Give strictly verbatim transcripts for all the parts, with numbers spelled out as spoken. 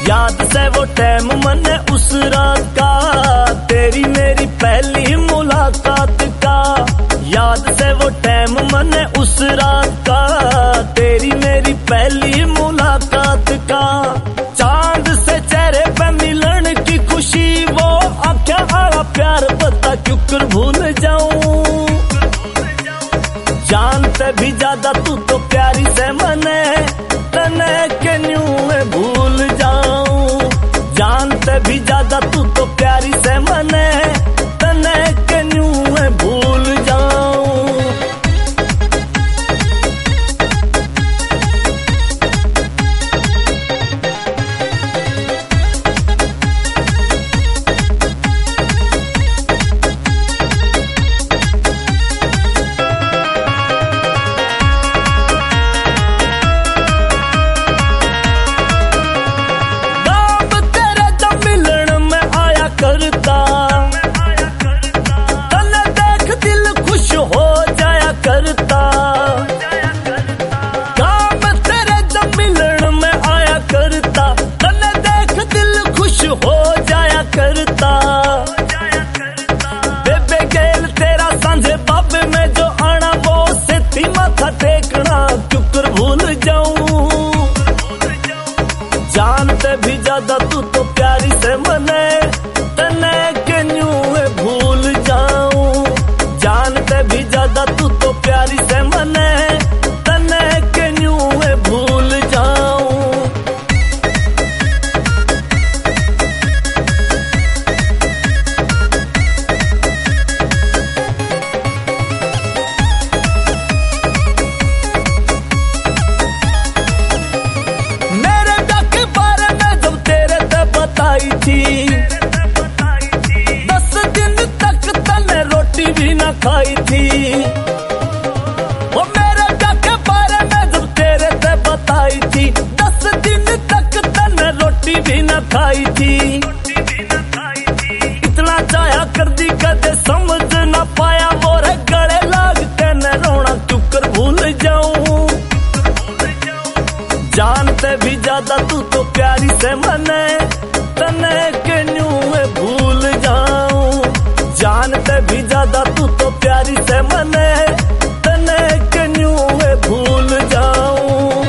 याद से वो टाइम मने उस रात का, तेरी मेरी पहली मुलाकात का। याद से वो टाइम मने उस रात का, तेरी मेरी पहली मुलाकात का। चांद से चेहरे पे मिलन की खुशी, वो आँखें वाला प्यार पता क्यों कर भूल जाऊं। जानते भी ज्यादा तू तो प्यारी से मने, तने के न्यू में भूल जाऊं। जानते भी ज्यादा तू तो प्यारी से मने, तने के न्यू में भूल जाऊं। तने देख दिल खुश हो जाया करता, काम तेरे जब मिलन में आया करता। तने देख दिल खुश हो जाया करता। बेबे गेल तेरा सांझे बाबे में जो आना, वो सेती माथा टेकना क्यों कर भूल जाऊं। जानते भी ज्यादा तू तो प्यारी से मने, तने के न्यू भूल जाऊं। जानते भी ज्यादा तू तो प्यारी से मने, तने के न्यू भूल जाऊं। मेरे प्यार के बारे में जब तेरे से बताई थी, भी ना खाई थी। वो मेरे प्यार के बारे में जब तेरे से बताई थी, दस दिन तक तने रोटी भी ना खाई थी। इतना चाया कर दी कदे समझ ना पाया, मोरे गले लाग के न रोना क्यों कर भूल जाऊं। जानते भी ज्यादा तू तो प्यारी से मने, तने के न्यू भूल जाऊं। जानते भी ज्यादा तू तो प्यारी से मने, तने के न्यू भूल जाऊं।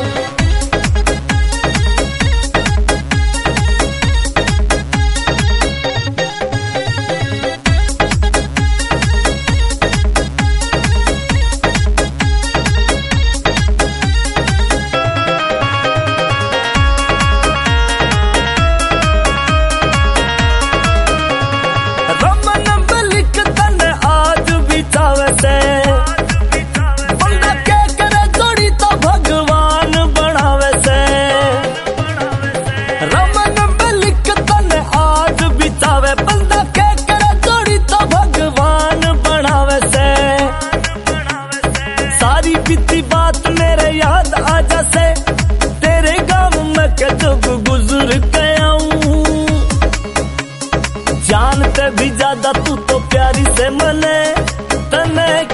बंदा के करे जोड़ी तो भगवान बनावे से। रमन में लिख तने आज बितावे, बंदा के करे जोड़ी तो भगवान बनावे से। सारी बीती बात मेरे याद आ जैसे, तेरे गाँव में के जुग गुजर गया हूँ। जानते भी ज्यादा तू तो प्यारी से मने, तने